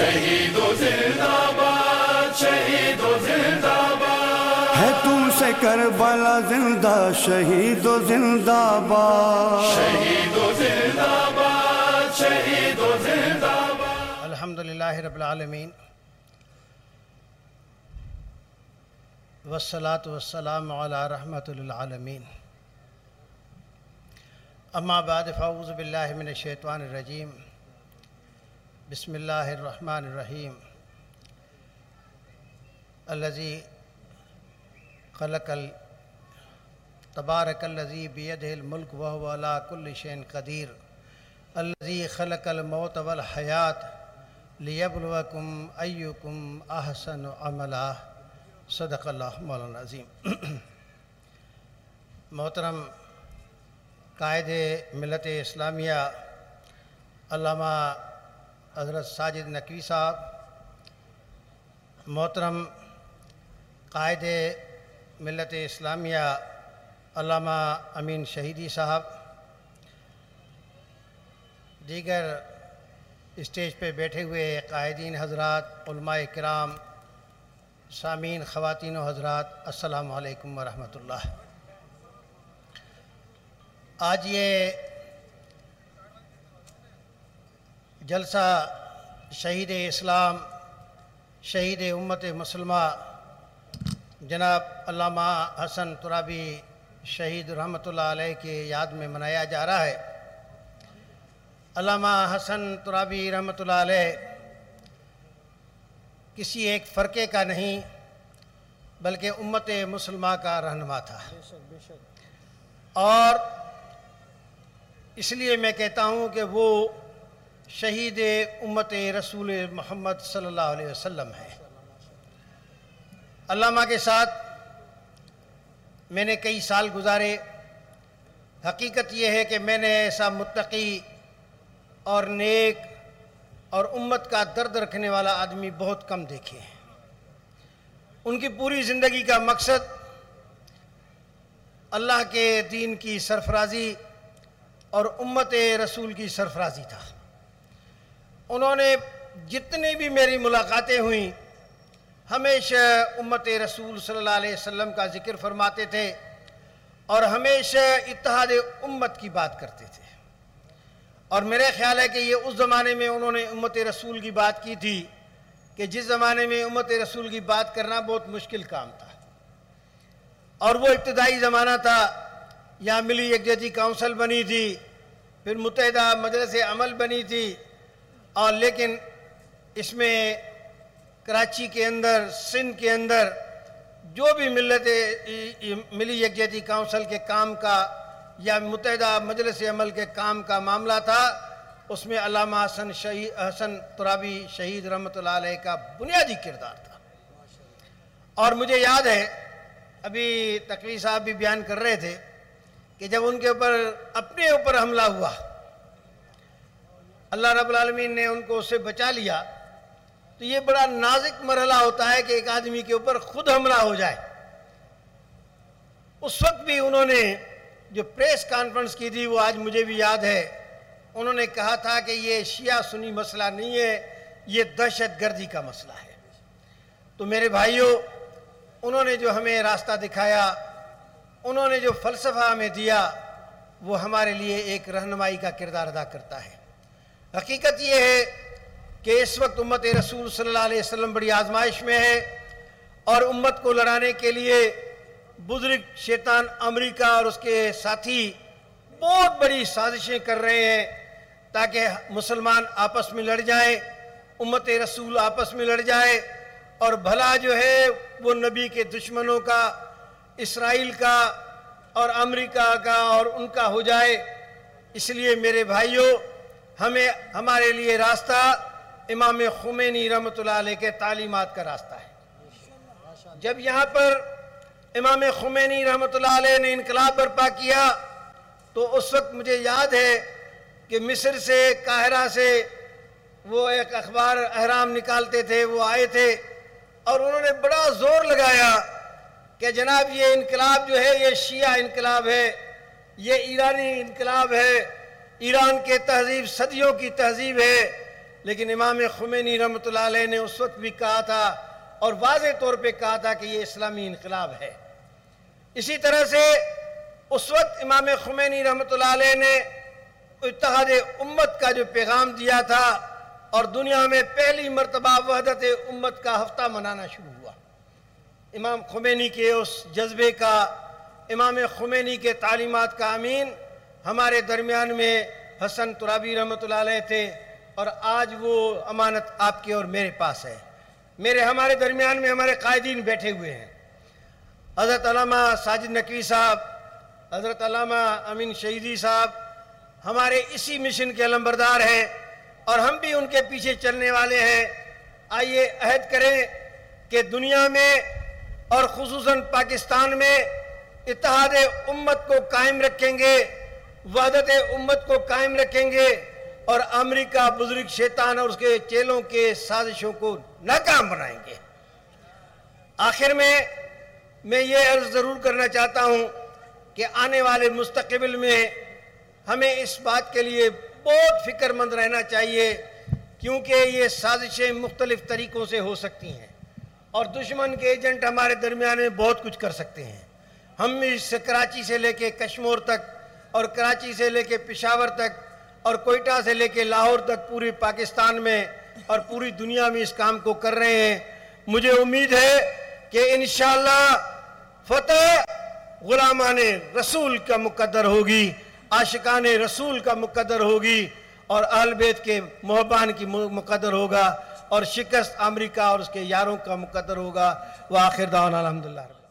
شہید زندہ باد، شہید زندہ باد، ہے تم سے کربلا زندہ، شہید زندہ باد، شہید زندہ باد، شہید زندہ باد۔ الحمدللہ رب العالمین، والصلاة والسلام علی رحمت للعالمین، اما بعد فاعوذ باللہ من الشیطان الرجیم، بسم اللہ الرحمن الرحیم۔ الذی خلق تبارک الذی بیدہ الملک وہو علی کل شیء قدیر، الذی خلق الموت والحیات لیبلوکم ایکم احسن عملا، صدق اللہ مولانا عظیم۔ محترم قائد ملت اسلامیہ علامہ حضرت ساجد نقوی صاحب، محترم قائد ملت اسلامیہ علامہ امین شہیدی صاحب، دیگر اسٹیج پہ بیٹھے ہوئے قائدین حضرات، علماء کرام، سامعین خواتین و حضرات، السلام علیکم ورحمۃ اللہ۔ آج یہ جلسہ شہید اسلام، شہید امت مسلمہ جناب علامہ حسن ترابی شہید رحمۃ اللہ علیہ کے یاد میں منایا جا رہا ہے۔ علامہ حسن ترابی رحمۃ اللہ علیہ کسی ایک فرقے کا نہیں بلکہ امت مسلمہ کا رہنما تھا، اور اس لیے میں کہتا ہوں کہ وہ شہید امت رسول محمد صلی اللہ علیہ وسلم ہے۔ علامہ کے ساتھ میں نے کئی سال گزارے۔ حقیقت یہ ہے کہ میں نے ایسا متقی اور نیک اور امت کا درد رکھنے والا آدمی بہت کم دیکھے ہیں۔ ان کی پوری زندگی کا مقصد اللہ کے دین کی سرفرازی اور امت رسول کی سرفرازی تھا۔ انہوں نے جتنی بھی میری ملاقاتیں ہوئیں ہمیشہ امت رسول صلی اللہ علیہ وسلم کا ذکر فرماتے تھے اور ہمیشہ اتحاد امت کی بات کرتے تھے، اور میرے خیال ہے کہ یہ اس زمانے میں انہوں نے امت رسول کی بات کی تھی کہ جس زمانے میں امت رسول کی بات کرنا بہت مشکل کام تھا، اور وہ ابتدائی زمانہ تھا۔ یہاں ملی یکجہتی کونسل بنی تھی، پھر متحدہ مجلس عمل بنی تھی، اور لیکن اس میں کراچی کے اندر، سندھ کے اندر جو بھی ملی یکجہتی کونسل کے کام کا یا متحدہ مجلس عمل کے کام کا معاملہ تھا، اس میں علامہ حسن ترابی شہید رحمۃ اللہ علیہ کا بنیادی کردار تھا۔ اور مجھے یاد ہے، ابھی تقوی صاحب بھی بیان کر رہے تھے کہ جب ان کے اوپر اپنے اوپر حملہ ہوا، اللہ رب العالمین نے ان کو اس سے بچا لیا، تو یہ بڑا نازک مرحلہ ہوتا ہے کہ ایک آدمی کے اوپر خود حملہ ہو جائے۔ اس وقت بھی انہوں نے جو پریس کانفرنس کی تھی وہ آج مجھے بھی یاد ہے، انہوں نے کہا تھا کہ یہ شیعہ سنی مسئلہ نہیں ہے، یہ دہشت گردی کا مسئلہ ہے۔ تو میرے بھائیوں، انہوں نے جو ہمیں راستہ دکھایا، انہوں نے جو فلسفہ ہمیں دیا، وہ ہمارے لیے ایک رہنمائی کا کردار ادا کرتا ہے۔ حقیقت یہ ہے کہ اس وقت امت رسول صلی اللہ علیہ وسلم بڑی آزمائش میں ہے، اور امت کو لڑانے کے لیے بزرگ شیطان امریکہ اور اس کے ساتھی بہت بڑی سازشیں کر رہے ہیں تاکہ مسلمان آپس میں لڑ جائیں، امت رسول آپس میں لڑ جائے، اور بھلا جو ہے وہ نبی کے دشمنوں کا، اسرائیل کا اور امریکہ کا اور ان کا ہو جائے۔ اس لیے میرے بھائیوں، ہمارے لیے راستہ امام خمینی رحمۃ اللہ علیہ کے تعلیمات کا راستہ ہے۔ جب یہاں پر امام خمینی رحمۃ اللہ علیہ نے انقلاب برپا کیا تو اس وقت مجھے یاد ہے کہ مصر سے، قاہرہ سے وہ ایک اخبار اہرام نکالتے تھے، وہ آئے تھے اور انہوں نے بڑا زور لگایا کہ جناب یہ انقلاب جو ہے یہ شیعہ انقلاب ہے، یہ ایرانی انقلاب ہے، ایران کے تہذیب صدیوں کی تہذیب ہے، لیکن امام خمینی رحمۃ اللہ علیہ نے اس وقت بھی کہا تھا اور واضح طور پہ کہا تھا کہ یہ اسلامی انقلاب ہے۔ اسی طرح سے اس وقت امام خمینی رحمۃ اللہ علیہ نے اتحاد امت کا جو پیغام دیا تھا اور دنیا میں پہلی مرتبہ وحدت امت کا ہفتہ منانا شروع ہوا۔ امام خمینی کے اس جذبے کا، امام خمینی کے تعلیمات کا امین ہمارے درمیان میں حسن ترابی رحمۃ اللہ علیہ تھے، اور آج وہ امانت آپ کے اور میرے پاس ہے۔ ہمارے درمیان میں ہمارے قائدین بیٹھے ہوئے ہیں، حضرت علامہ ساجد نقوی صاحب، حضرت علامہ امین شہیدی صاحب ہمارے اسی مشن کے علمبردار ہیں، اور ہم بھی ان کے پیچھے چلنے والے ہیں۔ آئیے عہد کریں کہ دنیا میں اور خصوصاً پاکستان میں اتحاد امت کو قائم رکھیں گے، وحدت امت کو قائم رکھیں گے، اور امریکہ بزرگ شیطان اور اس کے چیلوں کے سازشوں کو ناکام بنائیں گے۔ آخر میں یہ عرض ضرور کرنا چاہتا ہوں کہ آنے والے مستقبل میں ہمیں اس بات کے لیے بہت فکر مند رہنا چاہیے، کیونکہ یہ سازشیں مختلف طریقوں سے ہو سکتی ہیں، اور دشمن کے ایجنٹ ہمارے درمیان میں بہت کچھ کر سکتے ہیں۔ ہم اس کراچی سے لے کے کشمور تک، اور کراچی سے لے کے پشاور تک، اور کوئٹہ سے لے کے لاہور تک پورے پاکستان میں اور پوری دنیا میں اس کام کو کر رہے ہیں۔ مجھے امید ہے کہ انشاءاللہ فتح غلامان رسول کا مقدر ہوگی، عاشقان رسول کا مقدر ہوگی، اور اہل بیت کے محبان کی مقدر ہوگا، اور شکست امریکہ اور اس کے یاروں کا مقدر ہوگا۔ وآخر دعوانا الحمدللہ۔